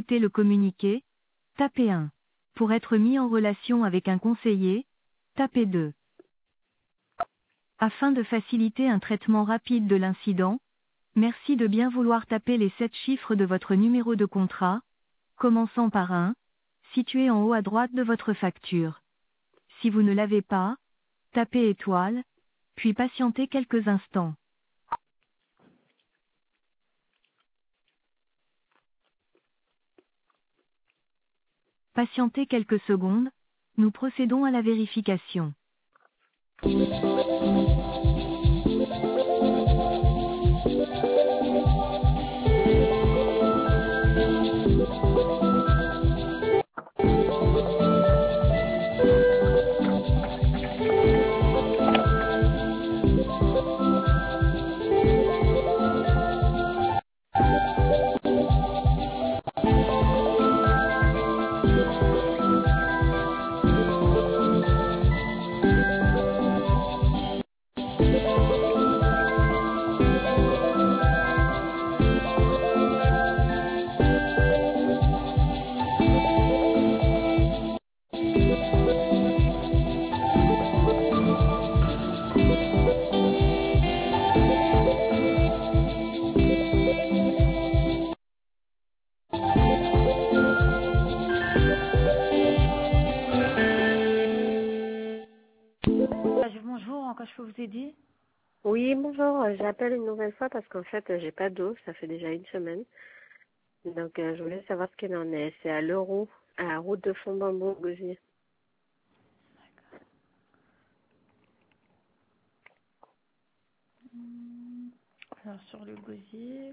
écouter le communiqué, tapez 1. Pour être mis en relation avec un conseiller, tapez 2. Afin de faciliter un traitement rapide de l'incident, merci de bien vouloir taper les 7 chiffres de votre numéro de contrat, commençant par 1, situé en haut à droite de votre facture. Si vous ne l'avez pas, tapez étoile, puis patientez quelques instants. Patientez quelques secondes, nous procédons à la vérification. Bonjour, en quoi je peux vous aider? Oui, bonjour. J'appelle une nouvelle fois parce qu'en fait, j'ai pas d'eau. Ça fait déjà une semaine. Donc, je voulais savoir ce qu'il en est. C'est à l'Euro, à la route de Fonbambourg-Gosier. Alors sur le gosier.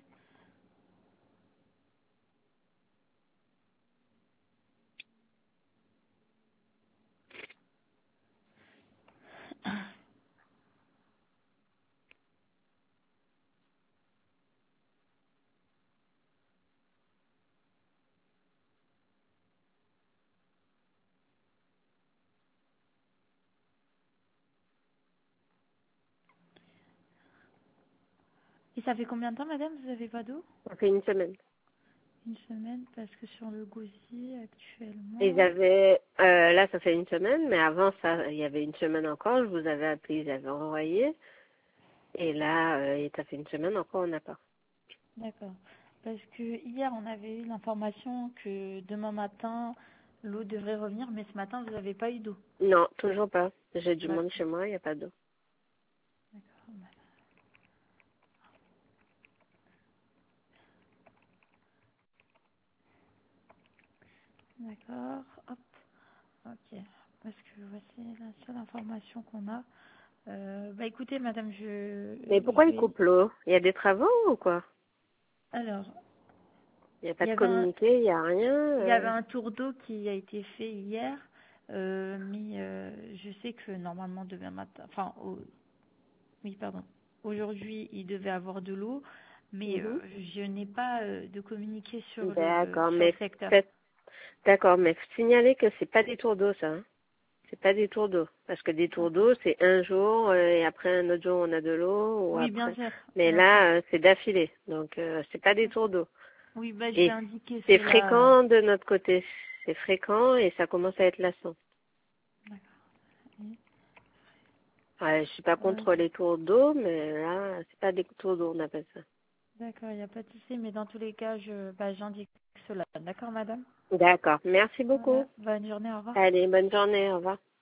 Et ça fait combien de temps, madame, vous avez pas d'eau? Ça fait une semaine. Une semaine, parce que sur le gosier, Et actuellement... j'avais, là, ça fait une semaine, mais avant ça, il y avait une semaine encore. Je vous avais appelé, j'avais envoyé. Et là, ça fait une semaine encore, on n'a pas. D'accord. Parce que hier, on avait eu l'information que demain matin, l'eau devrait revenir, mais ce matin, vous n'avez pas eu d'eau. Non, toujours pas. J'ai du D'accord. monde chez moi, il n'y a pas d'eau. D'accord. Hop. Ok. Parce que voici la seule information qu'on a. Bah écoutez, madame, Mais je pourquoi ils vais... coupent l'eau? Il y a des travaux ou quoi? Alors, Il n'y a pas il y de avait un, communiqué, il n'y a rien. il y avait un tour d'eau qui a été fait hier, mais je sais que normalement demain matin, oui, pardon, aujourd'hui il devait avoir de l'eau, mais Mhm. je n'ai pas de communiqué D'accord, sur le mais secteur. d'accord, mais signalez que c'est pas des tours d'eau, ça. Hein. C'est pas des tours d'eau. Parce que des tours D'accord. d'eau, c'est un jour, et après un autre jour, on a de l'eau, ou Oui, bien après. sûr, Mais bien sûr. là, c'est d'affilée. Donc, c'est pas des tours d'eau. Oui, bah je vais Et indiquer c'est cela. fréquent de notre côté. C'est fréquent et ça commence à être lassant. D'accord. Ouais, je suis pas contre les tours d'eau, mais là, c'est pas des tours d'eau, on appelle ça. D'accord, il n'y a pas de souci, mais dans tous les cas, j'indique cela. D'accord, madame? D'accord. Merci beaucoup. Voilà. Bonne journée, au revoir. Allez, bonne journée. Au revoir.